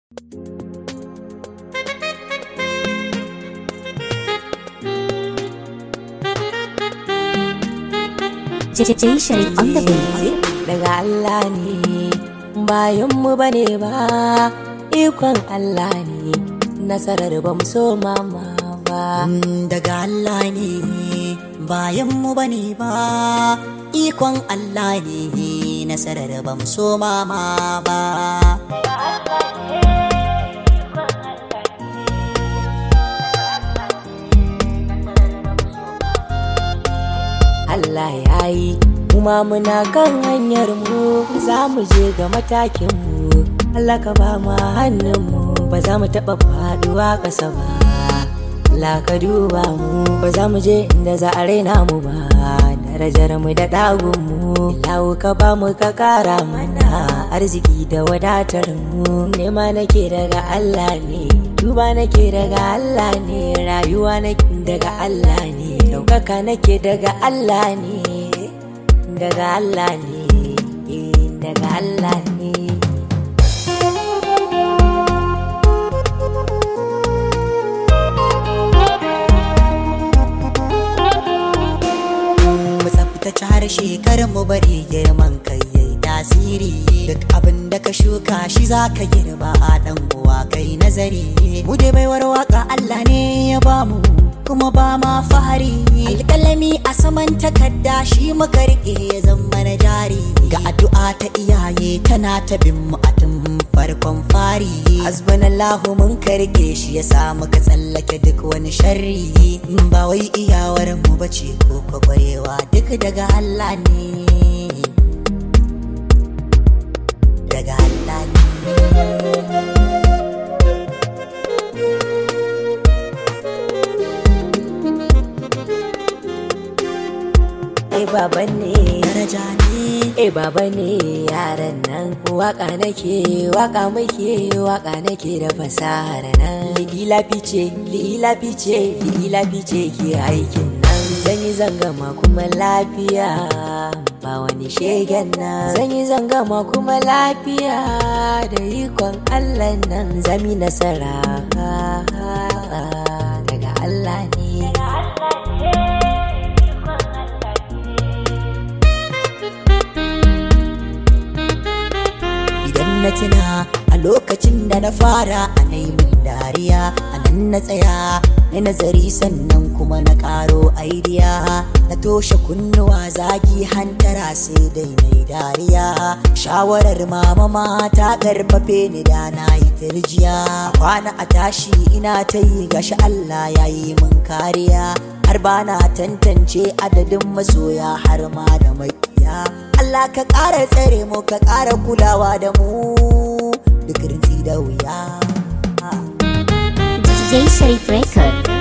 Jay Sharif on the beat. Daga Allah ne bayan mu bane ba, ikon Allah ne nasarar ba mu so mama ba. Daga Allah ne bayan mu bane ba, ikon Allah ne nasarar ba mu so mama ba. Allah ya yi kuma muna kan hanyar mu, za mu je ga matakin mu. Allah ka ba mu hannun mu, ba za mu taɓa faduwa ƙasa ba. Allah ka duba mu, ba za mu je inda za a raina mu ba. Darajar mu da ɗagun mu, Allahu ka ba mu ka ƙara mana arziki da wadatar mu. Nema nake daga Allah ne, duba nake daga Allah ne, rayuwa nake daga Allah ne, ɗaukaka nake daga Allah ne, daga Allah ne, daga Allah ne. Mu tsaftace harshe kar mu bari girman kai yayi tasiri, duk abin da ka shuka shi za ka girba a ɗan uwa kai nazari. Mu dai baiwar waka Allah ne ya bamu, kuma ba ma fahari. Alƙalami a saman takarda shi muka riƙe ya zama na jari. Ga addu'a ta iyaye tana ta bin mu a tun farkon fari. Hasbunallahu mun karke shi ya sa muka tsallake duk wani sharri. Ba wai iyawar mu bace ko kwakwarewa, duk daga Allah ne, daga Allah ne. Baba ne daraja ne, baba ne yaran nan. Waka nake, waka muke, waka nake da fasahar nan. Lila fice, lila fice, lila fice ke aikin nan. Zan yi zangama kuma lafiya, ba wani shegen nan. Zan yi zangama kuma lafiya, da ikon Allah nan. Zami nasara daga Allah ne. na tuna a lokacin da na fara a naimin dariya, a nan na tsaya na nazari sannan kuma na karo aidiya. Na toshe kunnuwa zagi hantara sai dai na yi dariya. Shawarar mama ta karfafe ni da na yi tirjiya. Kwana a tashi ina ta yi gashi Allah ya yi min kariya. Har ba na tantance adadin masoya har ma da makiya. Allah ka ƙara tsare mu, ka ƙara kulawa da mu duk rinsi da wuya. Jay Sharif Record.